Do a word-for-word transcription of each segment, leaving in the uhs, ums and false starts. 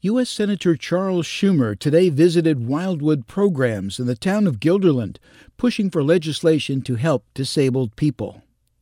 U S. Senator Charles Schumer today visited Wildwood Programs in the town of Guilderland, pushing for legislation to help disabled people.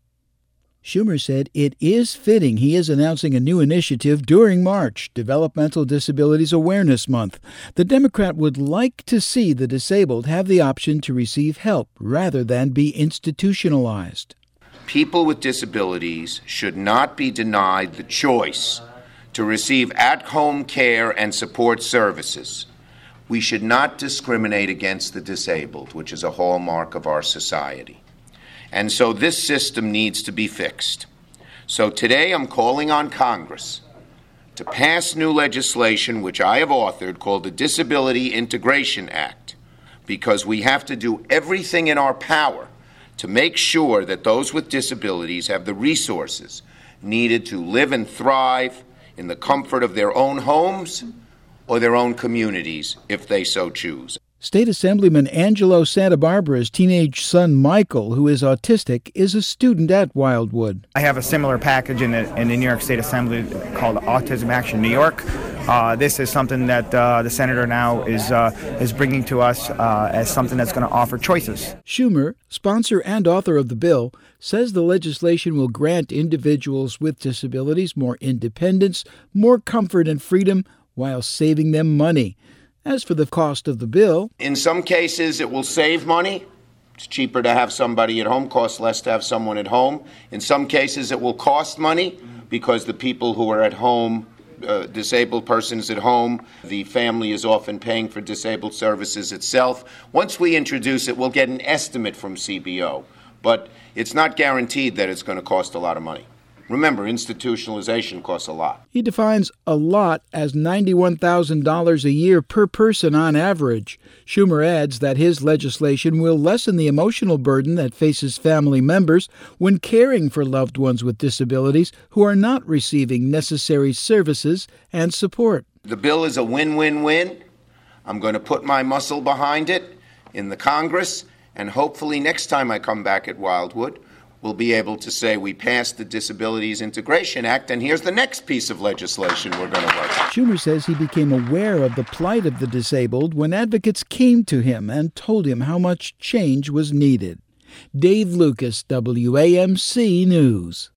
Schumer said it is fitting he is announcing a new initiative during March, Developmental Disabilities Awareness Month. The Democrat would like to see the disabled have the option to receive help rather than be institutionalized. People with disabilities should not be denied the choice to receive at-home care and support services. We should not discriminate against the disabled, which is a hallmark of our society. And so this system needs to be fixed. So today I'm calling on Congress to pass new legislation, which I have authored, called the Disability Integration Act, because we have to do everything in our power to make sure that those with disabilities have the resources needed to live and thrive in the comfort of their own homes or their own communities, if they so choose. State Assemblyman Angelo Santabarbara's teenage son, Michael, who is autistic, is a student at Wildwood. I have a similar package in the, in the New York State Assembly called Autism Action New York. Uh, this is something that uh, the senator now is uh, is bringing to us uh, as something that's going to offer choices. Schumer, sponsor and author of the bill, says the legislation will grant individuals with disabilities more independence, more comfort and freedom, while saving them money. As for the cost of the bill, in some cases it will save money. It's cheaper to have somebody at home, costs less to have someone at home. In some cases it will cost money because the people who are at home, uh, disabled persons at home, the family is often paying for disabled services itself. Once we introduce it, we'll get an estimate from C B O, but it's not guaranteed that it's going to cost a lot of money. Remember, institutionalization costs a lot. He defines a lot as ninety-one thousand dollars a year per person on average. Schumer adds that his legislation will lessen the emotional burden that faces family members when caring for loved ones with disabilities who are not receiving necessary services and support. The bill is a win-win-win. I'm going to put my muscle behind it in the Congress, and hopefully next time I come back at Wildwood, we'll be able to say we passed the Disabilities Integration Act, and here's the next piece of legislation we're going to work on. Schumer says he became aware of the plight of the disabled when advocates came to him and told him how much change was needed. Dave Lucas, W A M C News.